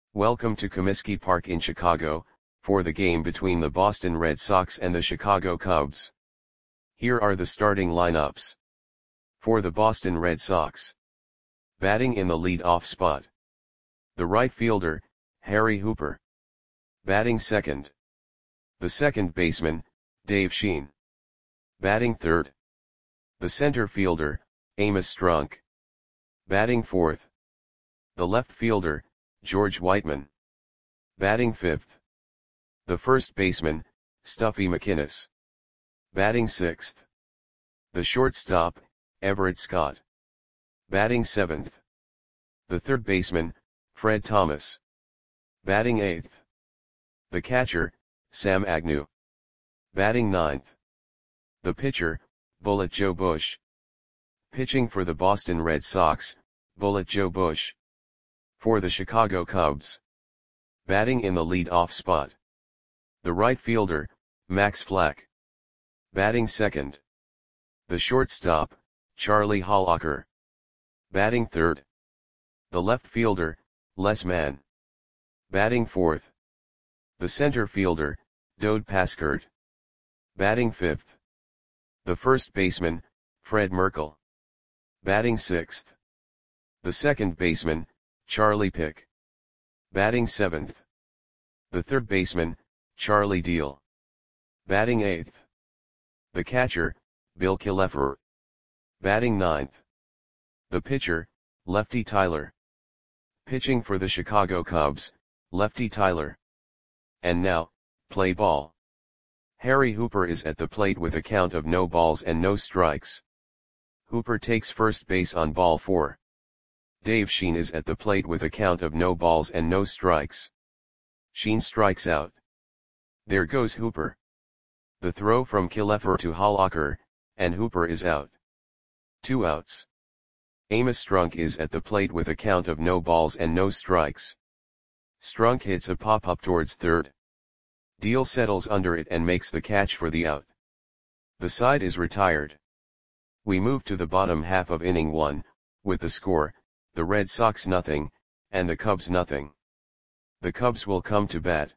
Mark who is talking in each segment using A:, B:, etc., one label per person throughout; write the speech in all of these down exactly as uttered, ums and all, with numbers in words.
A: Welcome to Comiskey Park in Chicago, for the game between the Boston Red Sox and the Chicago Cubs. Here are the starting lineups. For the Boston Red Sox. Batting in the lead-off spot. The right fielder, Harry Hooper. Batting second. The second baseman, Dave Sheen. Batting third. The center fielder, Amos Strunk. Batting fourth. The left fielder, George Whiteman. Batting fifth. The first baseman, Stuffy McInnis. Batting sixth. The shortstop, Everett Scott. Batting seventh. The third baseman, Fred Thomas. Batting eighth. The catcher, Sam Agnew. Batting ninth. The pitcher, Bullet Joe Bush. Pitching for the Boston Red Sox, Bullet Joe Bush. For the Chicago Cubs. Batting in the lead-off spot. The right fielder, Max Flack. Batting second. The shortstop, Charlie Hollacker. Batting third. The left fielder, Les Mann. Batting fourth. The center fielder, Dode Paskert. Batting fifth. The first baseman, Fred Merkle. Batting sixth. The second baseman, Charlie Pick. Batting seventh. The third baseman, Charlie Deal. Batting eighth. The catcher, Bill Killefer. Batting ninth. The pitcher, Lefty Tyler. Pitching for the Chicago Cubs, Lefty Tyler. And now, play ball. Harry Hooper is at the plate with a count of no balls and no strikes. Hooper takes first base on ball four. Dave Sheen is at the plate with a count of no balls and no strikes. Sheen strikes out. There goes Hooper. The throw from Killefer to Hollacker, and Hooper is out. Two outs. Amos Strunk is at the plate with a count of no balls and no strikes. Strunk hits a pop-up towards third. Deal settles under it and makes the catch for the out. The side is retired. We move to the bottom half of inning one, with the score, the Red Sox nothing, and the Cubs nothing. The Cubs will come to bat.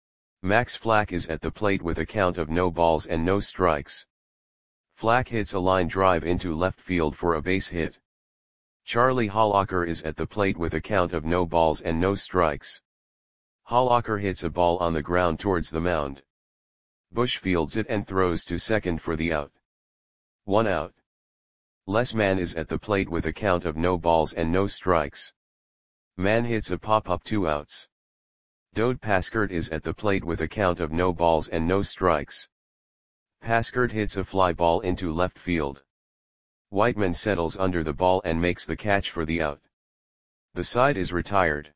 A: Max Flack is at the plate with a count of no balls and no strikes. Flack hits a line drive into left field for a base hit. Charlie Hollacker is at the plate with a count of no balls and no strikes. Hollacker hits a ball on the ground towards the mound. Bush fields it and throws to second for the out. One out. Les Mann is at the plate with a count of no balls and no strikes. Mann hits a pop-up, two outs. Dode Paskert is at the plate with a count of no balls and no strikes. Paskert hits a fly ball into left field. Whiteman settles under the ball and makes the catch for the out. The side is retired.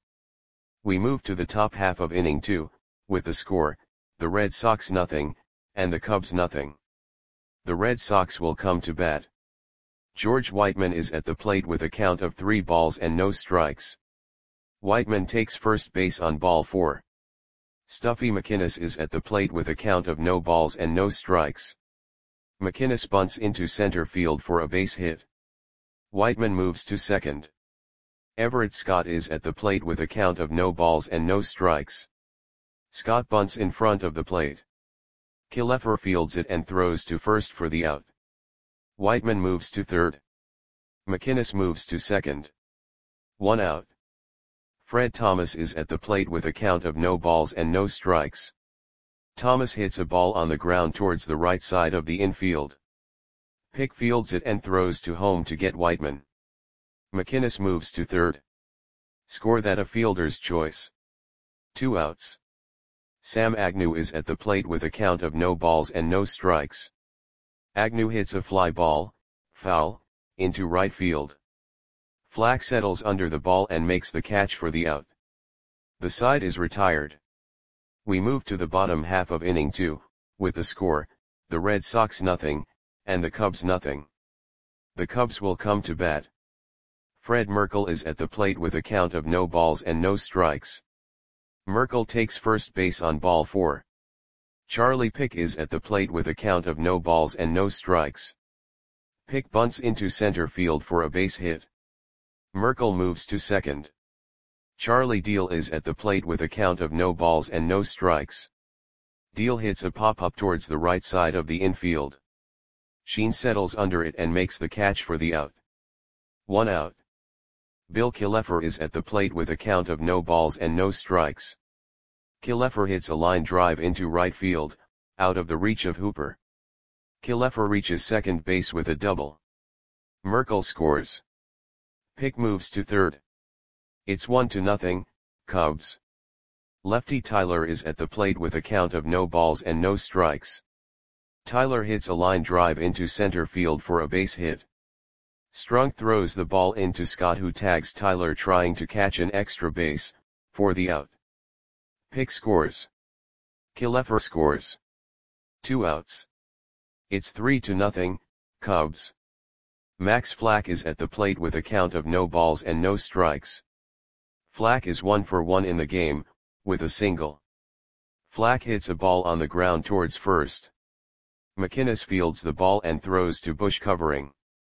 A: We move to the top half of inning two, with the score, the Red Sox nothing, and the Cubs nothing. The Red Sox will come to bat. George Whiteman is at the plate with a count of three balls and no strikes. Whiteman takes first base on ball four. Stuffy McInnis is at the plate with a count of no balls and no strikes. McInnis bunts into center field for a base hit. Whiteman moves to second. Everett Scott is at the plate with a count of no balls and no strikes. Scott bunts in front of the plate. Killefer fields it and throws to first for the out. Whiteman moves to third. McInnis moves to second. One out. Fred Thomas is at the plate with a count of no balls and no strikes. Thomas hits a ball on the ground towards the right side of the infield. Pick fields it and throws to home to get Whiteman. McInnis moves to third. Score that a fielder's choice. Two outs. Sam Agnew is at the plate with a count of no balls and no strikes. Agnew hits a fly ball, foul, into right field. Flack settles under the ball and makes the catch for the out. The side is retired. We move to the bottom half of inning two, with the score, the Red Sox nothing, and the Cubs nothing. The Cubs will come to bat. Fred Merkle is at the plate with a count of no balls and no strikes. Merkle takes first base on ball four. Charlie Pick is at the plate with a count of no balls and no strikes. Pick bunts into center field for a base hit. Merkle moves to second. Charlie Deal is at the plate with a count of no balls and no strikes. Deal hits a pop-up towards the right side of the infield. Sheen settles under it and makes the catch for the out. One out. Bill Killefer is at the plate with a count of no balls and no strikes. Killefer hits a line drive into right field, out of the reach of Hooper. Killefer reaches second base with a double. Merkle scores. Pick moves to third. It's one to nothing, Cubs. Lefty Tyler is at the plate with a count of no balls and no strikes. Tyler hits a line drive into center field for a base hit. Strunk throws the ball into Scott, who tags Tyler trying to catch an extra base, for the out. Pick scores. Killefer scores. Two outs. It's three to nothing, Cubs. Max Flack is at the plate with a count of no balls and no strikes. Flack is one for one in the game, with a single. Flack hits a ball on the ground towards first. McInnes fields the ball and throws to Bush, covering.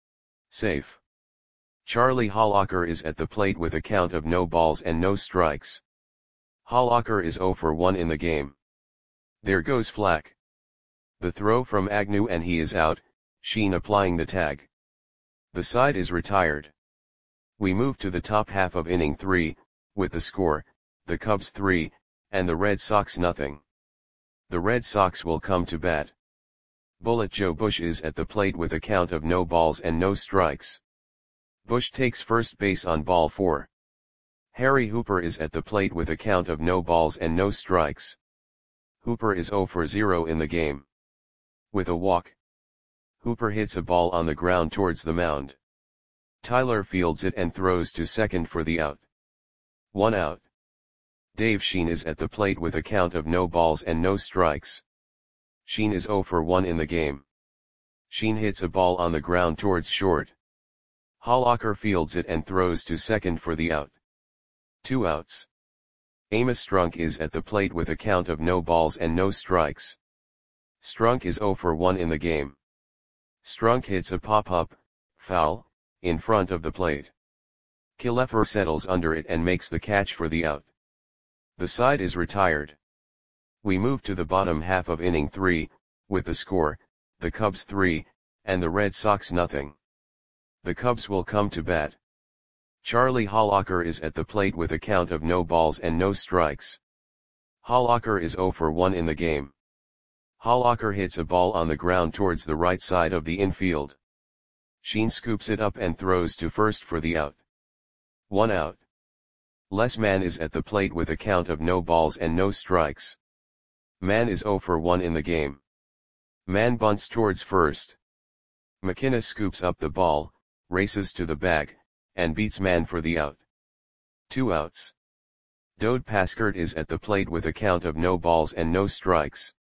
A: Safe. Charlie Hollacker is at the plate with a count of no balls and no strikes. Hollacker is zero for one in the game. There goes Flack. The throw from Agnew and he is out, Sheen applying the tag. The side is retired. We move to the top half of inning three, with the score, the Cubs three, and the Red Sox nothing. The Red Sox will come to bat. Bullet Joe Bush is at the plate with a count of no balls and no strikes. Bush takes first base on ball four. Harry Hooper is at the plate with a count of no balls and no strikes. Hooper is zero for zero in the game. With a walk. Hooper hits a ball on the ground towards the mound. Tyler fields it and throws to second for the out. One out. Dave Sheen is at the plate with a count of no balls and no strikes. Sheen is zero for one in the game. Sheen hits a ball on the ground towards short. Hollacker fields it and throws to second for the out. Two outs. Amos Strunk is at the plate with a count of no balls and no strikes. Strunk is zero for one in the game. Strunk hits a pop-up, foul, in front of the plate. Killefer settles under it and makes the catch for the out. The side is retired. We move to the bottom half of inning three, with the score, the Cubs three, and the Red Sox nothing. The Cubs will come to bat. Charlie Hollacker is at the plate with a count of no balls and no strikes. Hollacker is zero for one in the game. Hollacker hits a ball on the ground towards the right side of the infield. Sheen scoops it up and throws to first for the out. One out. Les Mann is at the plate with a count of no balls and no strikes. Mann is zero for one in the game. Mann bunts towards first. McInnes scoops up the ball, races to the bag, and beats Mann for the out. Two outs. Dode Paskert is at the plate with a count of no balls and no strikes.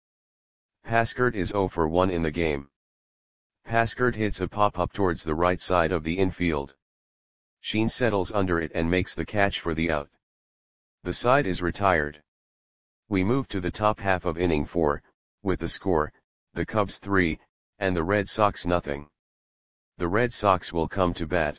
A: Paskert is zero for one in the game. Paskert hits a pop-up towards the right side of the infield. Sheen settles under it and makes the catch for the out. The side is retired. We move to the top half of inning four, with the score, the Cubs three, and the Red Sox nothing. The Red Sox will come to bat.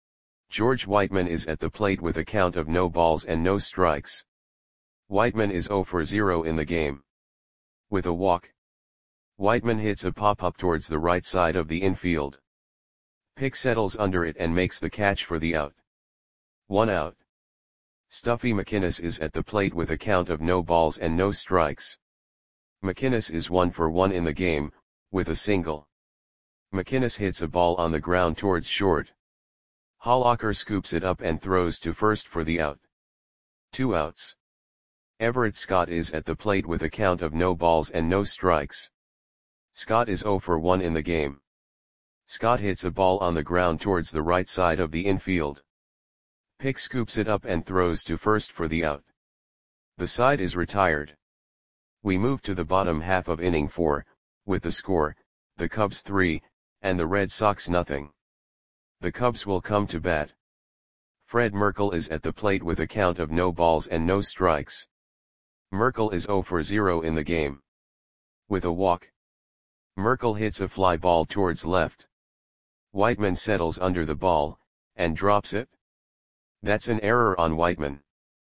A: George Whiteman is at the plate with a count of no balls and no strikes. Whiteman is zero for zero in the game. With a walk. Whiteman hits a pop-up towards the right side of the infield. Pick settles under it and makes the catch for the out. One out. Stuffy McInnes is at the plate with a count of no balls and no strikes. McInnes is one for one in the game, with a single. McInnes hits a ball on the ground towards short. Hollacker scoops it up and throws to first for the out. Two outs. Everett Scott is at the plate with a count of no balls and no strikes. Scott is zero for one in the game. Scott hits a ball on the ground towards the right side of the infield. Pick scoops it up and throws to first for the out. The side is retired. We move to the bottom half of inning four, with the score, the Cubs three, and the Red Sox nothing. The Cubs will come to bat. Fred Merkle is at the plate with a count of no balls and no strikes. Merkle is zero for zero in the game. With a walk. Merkle hits a fly ball towards left. Whiteman settles under the ball, and drops it. That's an error on Whiteman.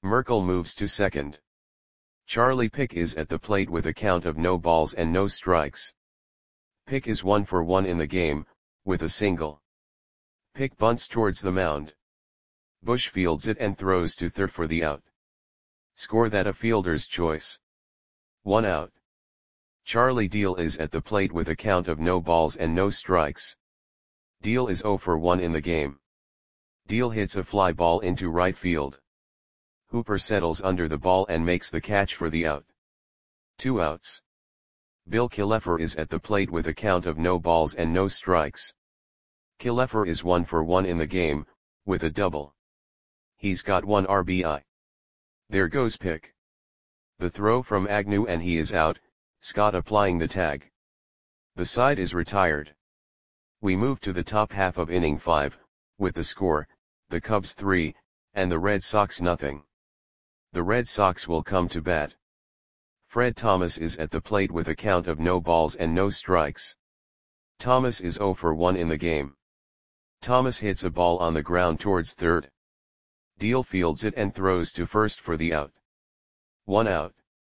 A: Merkel moves to second. Charlie Pick is at the plate with a count of no balls and no strikes. Pick is one for one in the game, with a single. Pick bunts towards the mound. Bush fields it and throws to third for the out. Score that a fielder's choice. One out. Charlie Deal is at the plate with a count of no balls and no strikes. Deal is zero for one in the game. Deal hits a fly ball into right field. Hooper settles under the ball and makes the catch for the out. Two outs. Bill Killefer is at the plate with a count of no balls and no strikes. Killefer is one for one in the game, with a double. He's got one R B I. There goes Pick. The throw from Agnew and he is out, Scott applying the tag. The side is retired. We move to the top half of inning five, with the score, the Cubs three, and the Red Sox nothing. The Red Sox will come to bat. Fred Thomas is at the plate with a count of no balls and no strikes. Thomas is zero for one in the game. Thomas hits a ball on the ground towards third. Deal fields it and throws to first for the out. One out.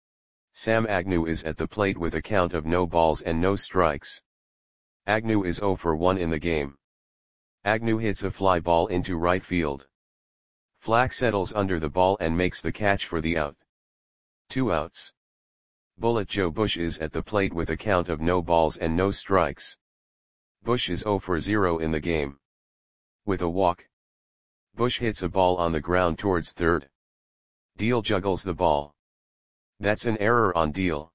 A: Sam Agnew is at the plate with a count of no balls and no strikes. Agnew is zero for one in the game. Agnew hits a fly ball into right field. Flack settles under the ball and makes the catch for the out. Two outs. Bullet Joe Bush is at the plate with a count of no balls and no strikes. Bush is zero for zero in the game. With a walk. Bush hits a ball on the ground towards third. Deal juggles the ball. That's an error on Deal.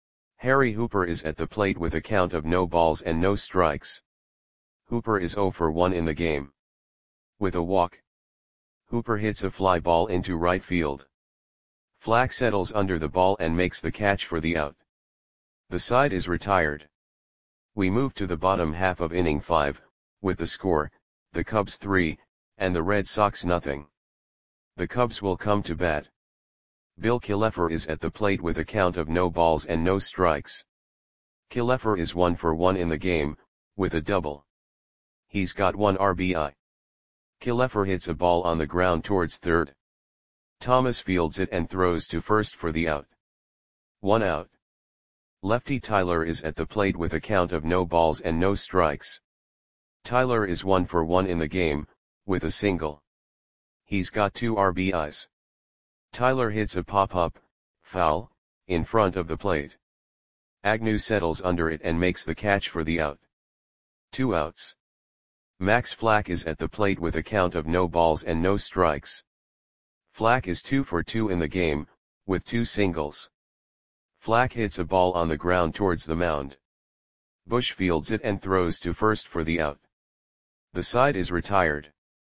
A: Harry Hooper is at the plate with a count of no balls and no strikes. Hooper is zero for one in the game. With a walk. Hooper hits a fly ball into right field. Flack settles under the ball and makes the catch for the out. The side is retired. We move to the bottom half of inning five, with the score, the Cubs three, and the Red Sox nothing. The Cubs will come to bat. Bill Killefer is at the plate with a count of no balls and no strikes. Killefer is one for one in the game, with a double. He's got one R B I. Killefer hits a ball on the ground towards third. Thomas fields it and throws to first for the out. One out. Lefty Tyler is at the plate with a count of no balls and no strikes. Tyler is one for one in the game, with a single. He's got two R B Is. Tyler hits a pop-up, foul, in front of the plate. Agnew settles under it and makes the catch for the out. Two outs. Max Flack is at the plate with a count of no balls and no strikes. Flack is two for two in the game, with two singles. Flack hits a ball on the ground towards the mound. Bush fields it and throws to first for the out. The side is retired.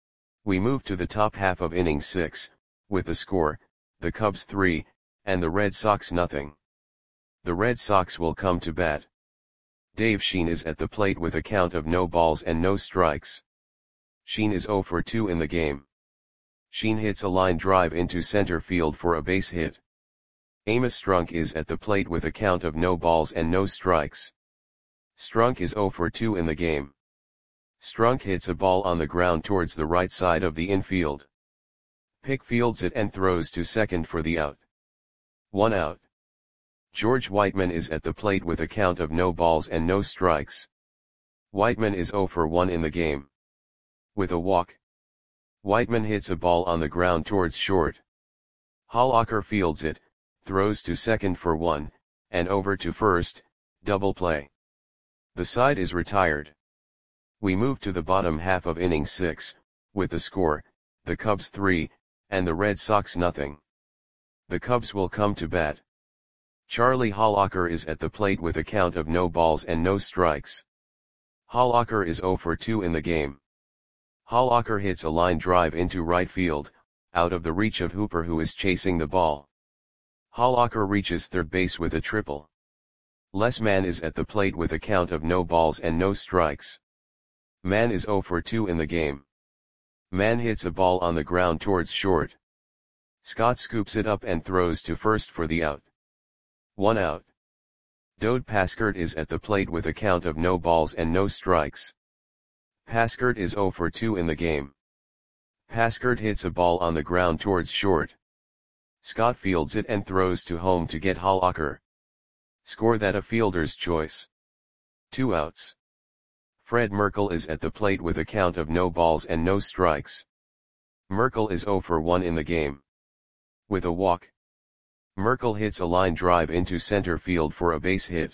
A: We move to the top half of inning six, with the score, the Cubs three, and the Red Sox nothing. The Red Sox will come to bat. Dave Sheen is at the plate with a count of no balls and no strikes. Sheen is zero for two in the game. Sheen hits a line drive into center field for a base hit. Amos Strunk is at the plate with a count of no balls and no strikes. Strunk is zero for two in the game. Strunk hits a ball on the ground towards the right side of the infield. Pick fields it and throws to second for the out. One out. George Whiteman is at the plate with a count of no balls and no strikes. Whiteman is zero for one in the game. With a walk. Whiteman hits a ball on the ground towards short. Hollacker fields it, throws to second for one, and over to first, double play. The side is retired. We move to the bottom half of inning six, with the score, the Cubs three, and the Red Sox nothing. The Cubs will come to bat. Charlie Hollacker is at the plate with a count of no balls and no strikes. Hollacker is zero for two in the game. Hollacker hits a line drive into right field, out of the reach of Hooper who is chasing the ball. Hollacker reaches third base with a triple. Les Mann is at the plate with a count of no balls and no strikes. Mann is zero for two in the game. Mann hits a ball on the ground towards short. Scott scoops it up and throws to first for the out. One out. Dode Paskert is at the plate with a count of no balls and no strikes. Paskert is zero for two in the game. Paskert hits a ball on the ground towards short. Scott fields it and throws to home to get Hollacker. Score that a fielder's choice. Two outs. Fred Merkle is at the plate with a count of no balls and no strikes. Merkle is oh for one in the game. With a walk. Merkle hits a line drive into center field for a base hit.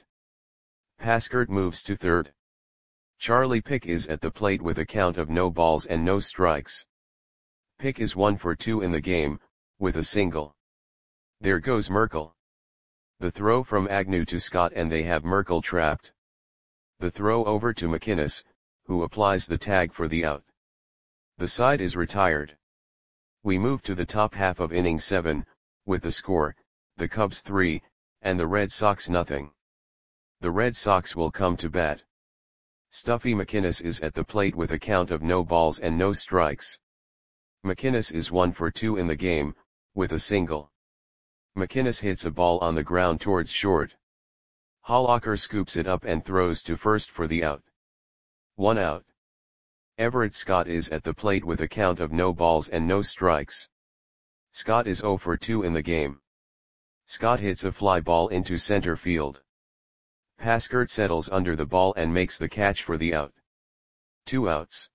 A: Paskert moves to third. Charlie Pick is at the plate with a count of no balls and no strikes. Pick is one for two in the game, with a single. There goes Merkle. The throw from Agnew to Scott and they have Merkle trapped. The throw over to McInnes, who applies the tag for the out. The side is retired. We move to the top half of inning seven, with the score, the Cubs three, and the Red Sox nothing. The Red Sox will come to bat. Stuffy McInnes is at the plate with a count of no balls and no strikes. McInnes is one for two in the game, with a single. McInnes hits a ball on the ground towards short. Hollacker scoops it up and throws to first for the out. One out. Everett Scott is at the plate with a count of no balls and no strikes. Scott is oh for two in the game. Scott hits a fly ball into center field. Paskert settles under the ball and makes the catch for the out. Two outs.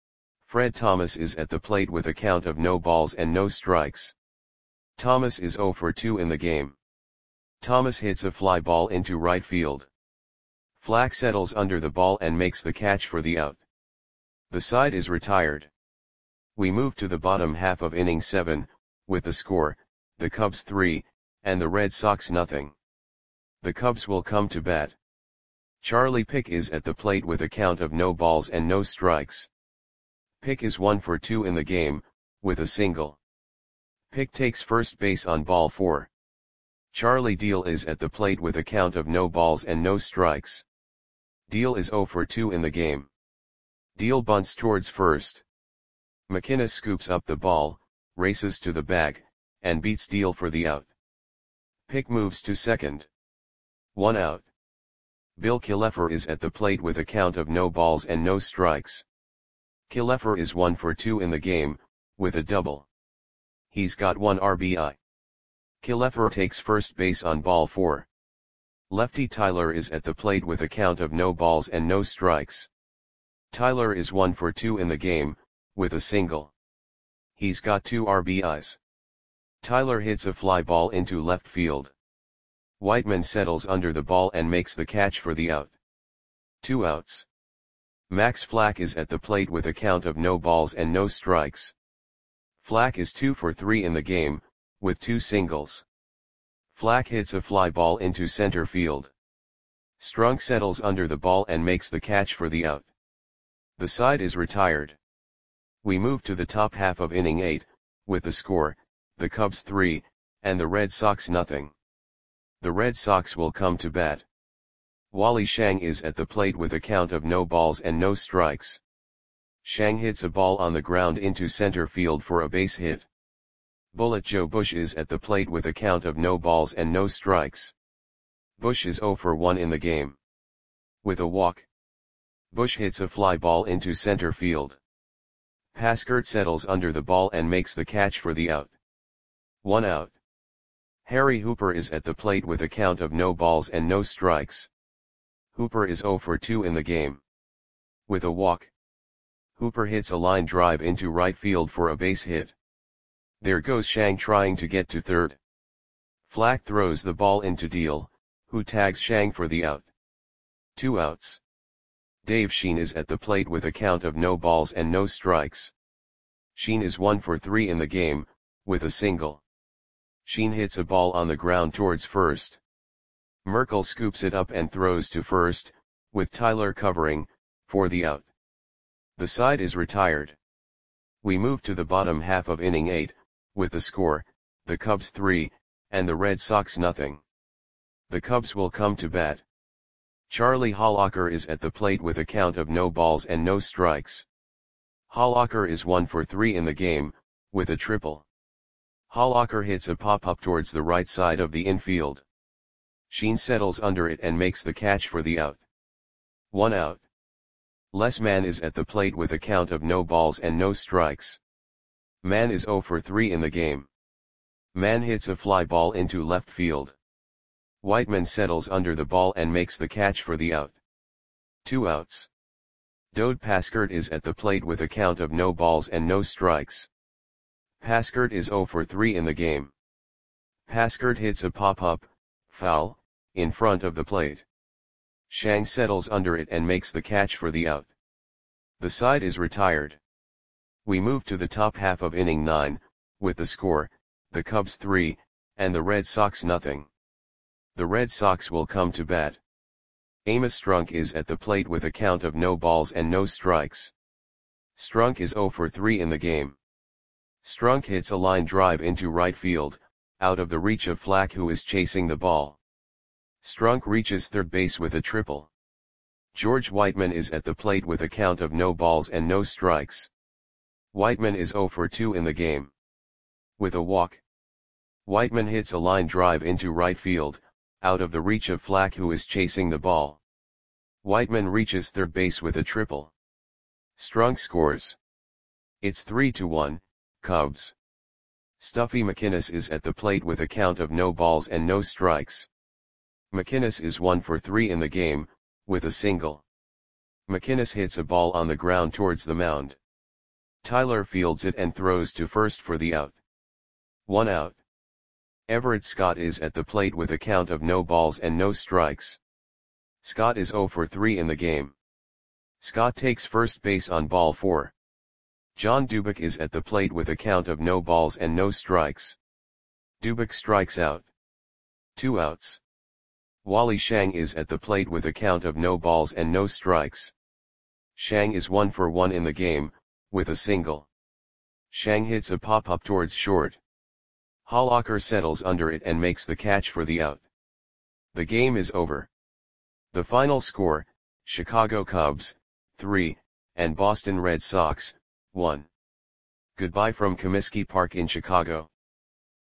A: Fred Thomas is at the plate with a count of no balls and no strikes. Thomas is oh for two in the game. Thomas hits a fly ball into right field. Flack settles under the ball and makes the catch for the out. The side is retired. We move to the bottom half of inning seven, with the score, the Cubs three, and the Red Sox nothing. The Cubs will come to bat. Charlie Pick is at the plate with a count of no balls and no strikes. Pick is one for two in the game, with a single. Pick takes first base on ball four. Charlie Deal is at the plate with a count of no balls and no strikes. Deal is oh for two in the game. Deal bunts towards first. McInnes scoops up the ball, races to the bag, and beats Deal for the out. Pick moves to second. One out. Bill Killefer is at the plate with a count of no balls and no strikes. Killefer is one for two in the game, with a double. He's got one R B I. Killefer takes first base on ball four. Lefty Tyler is at the plate with a count of no balls and no strikes. Tyler is one for two in the game, with a single. He's got two R B Is. Tyler hits a fly ball into left field. Whiteman settles under the ball and makes the catch for the out. Two outs. Max Flack is at the plate with a count of no balls and no strikes. Flack is two for three in the game, with two singles. Flack hits a fly ball into center field. Strunk settles under the ball and makes the catch for the out. The side is retired. We move to the top half of inning eight, with the score, the Cubs three, and the Red Sox nothing. The Red Sox will come to bat. Wally Shang is at the plate with a count of no balls and no strikes. Shang hits a ball on the ground into center field for a base hit. Bullet Joe Bush is at the plate with a count of no balls and no strikes. Bush is oh for one in the game. With a walk. Bush hits a fly ball into center field. Paskert settles under the ball and makes the catch for the out. One out. Harry Hooper is at the plate with a count of no balls and no strikes. Hooper is oh for two in the game. With a walk. Hooper hits a line drive into right field for a base hit. There goes Shang trying to get to third. Flack throws the ball into Deal, who tags Shang for the out. Two outs. Dave Sheen is at the plate with a count of no balls and no strikes. Sheen is one for three in the game, with a single. Sheen hits a ball on the ground towards first. Merkle scoops it up and throws to first, with Tyler covering, for the out. The side is retired. We move to the bottom half of inning eight, with the score, the Cubs three, and the Red Sox nothing. The Cubs will come to bat. Charlie Hollacker is at the plate with a count of no balls and no strikes. Hollacker is one for three in the game, with a triple. Hollacker hits a pop-up towards the right side of the infield. Sheen settles under it and makes the catch for the out. One out. Les Mann is at the plate with a count of no balls and no strikes. Mann is oh for three in the game. Man hits a fly ball into left field. Whiteman settles under the ball and makes the catch for the out. Two outs. Dode Paskert is at the plate with a count of no balls and no strikes. Paskert is zero for three in the game. Paskert hits a pop-up, foul, in front of the plate. Shang settles under it and makes the catch for the out. The side is retired. We move to the top half of inning nine, with the score, the Cubs three, and the Red Sox nothing. The Red Sox will come to bat. Amos Strunk is at the plate with a count of no balls and no strikes. Strunk is zero for three in the game. Strunk hits a line drive into right field, out of the reach of Flack, who is chasing the ball. Strunk reaches third base with a triple. George Whiteman is at the plate with a count of no balls and no strikes. Whiteman is zero for two in the game. With a walk. Whiteman hits a line drive into right field, out of the reach of Flack, who is chasing the ball. Whiteman reaches third base with a triple. Strunk scores. It's three to one, Cubs. Stuffy McInnes is at the plate with a count of no balls and no strikes. McInnes is one for three in the game, with a single. McInnes hits a ball on the ground towards the mound. Tyler fields it and throws to first for the out. One out. Everett Scott is at the plate with a count of no balls and no strikes. Scott is zero for three in the game. Scott takes first base on ball four. John Dubik is at the plate with a count of no balls and no strikes. Dubik strikes out. Two outs. Wally Shang is at the plate with a count of no balls and no strikes. Shang is one for one in the game, with a single. Shang hits a pop-up towards short. Hollacker settles under it and makes the catch for the out. The game is over. The final score, Chicago Cubs, three, and Boston Red Sox, one. Goodbye from Comiskey Park in Chicago.